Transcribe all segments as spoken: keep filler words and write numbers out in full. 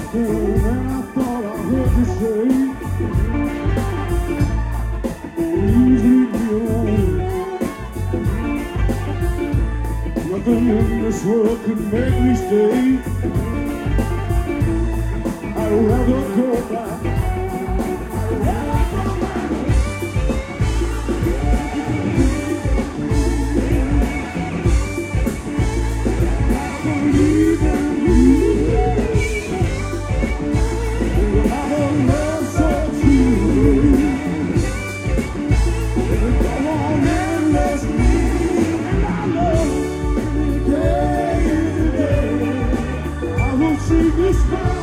something and I thought I heard you say, please leave me alone. Nothing in this world can make me stay. I'd rather go back. I'd rather go back. I believe in you. You have a love so true. Come on and let's be. And I know every day, every day, I will see you smile.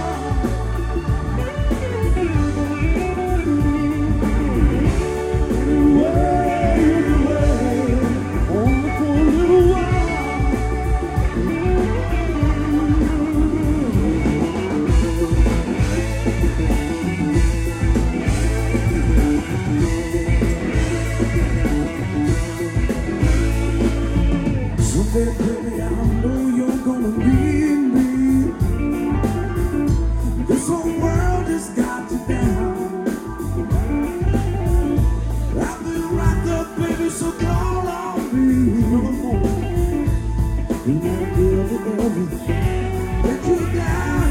Baby, I know you're gonna need me. This whole world has got you down. I've been right up, baby, so call on me. You never, ever, ever let you down.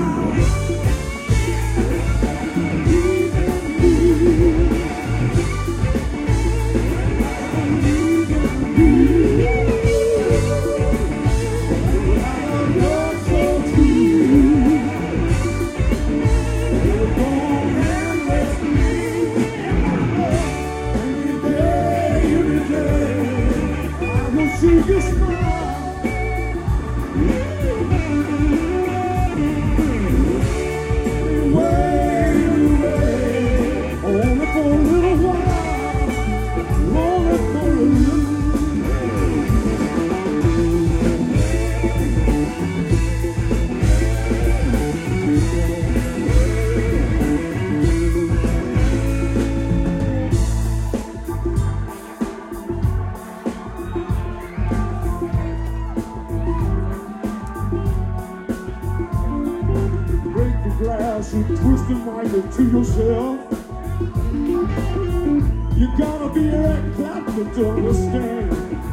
See you smile. Wait, wait, only for a little while, only for a little. Glass, you twist and wind it to yourself. You gotta be Eric Clapton to understand.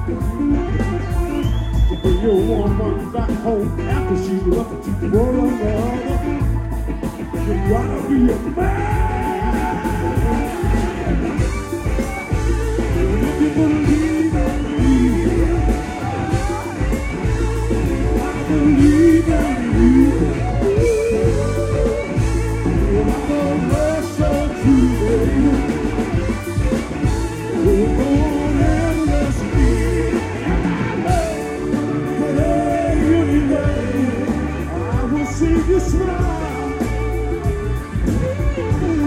To bring your woman back home after she's left you for another, you gotta be a man. If you believe in me, I believe in you. See you smile.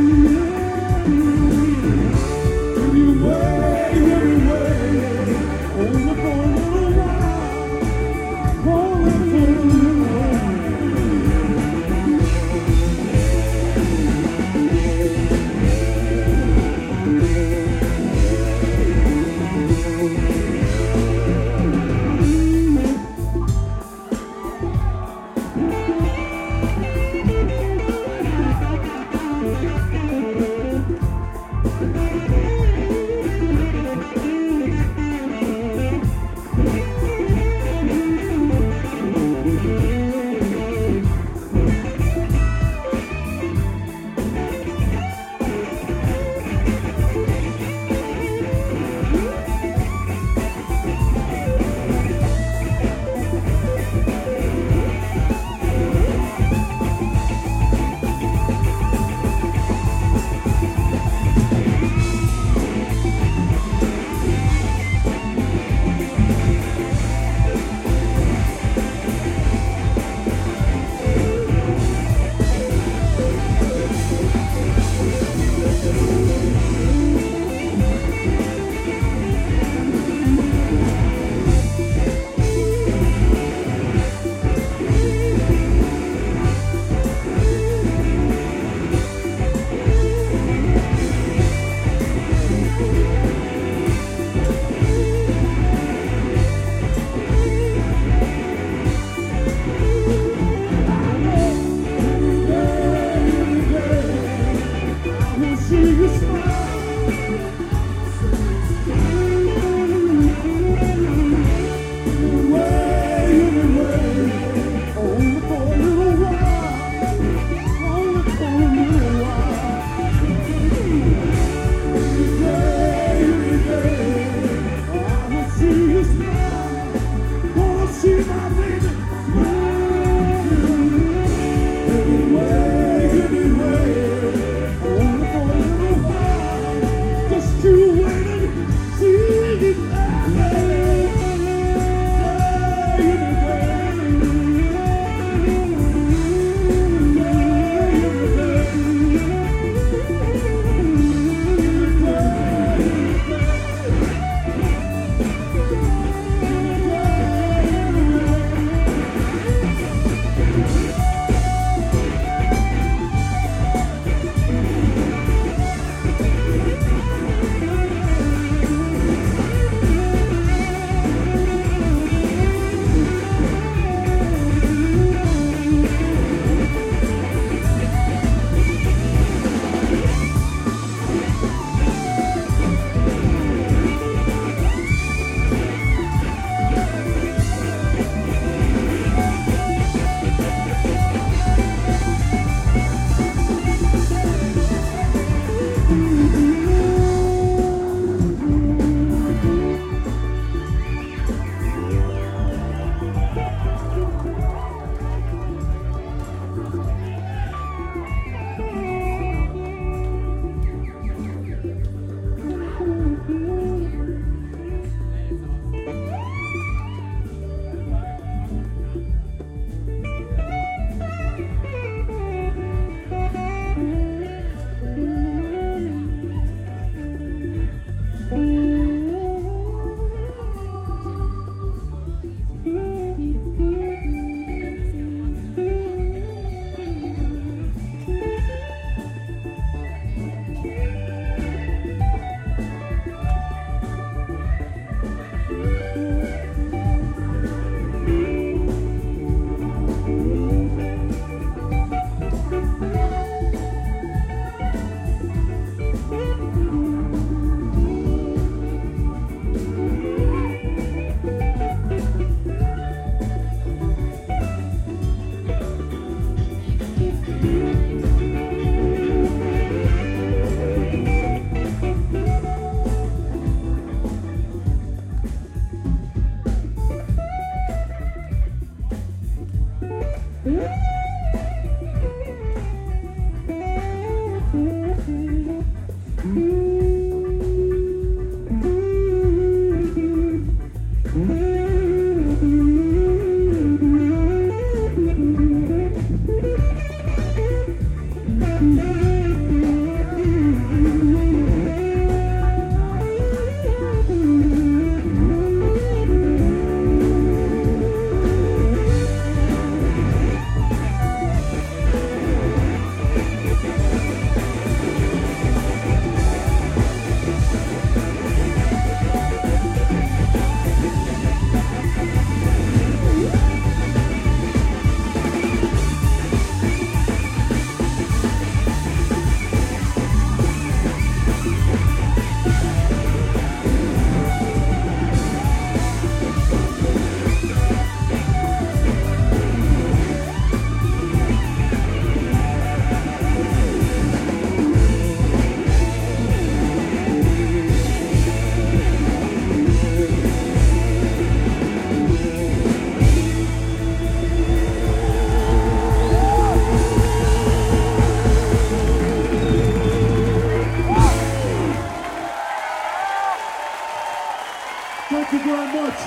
Thank you very much.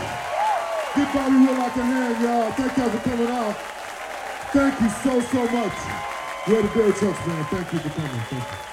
Give Bobby Will like a hand, y'all. Thank y'all for coming out. Thank you so, so much. We're the Bear Trucks, man. Thank you for coming. Thank you.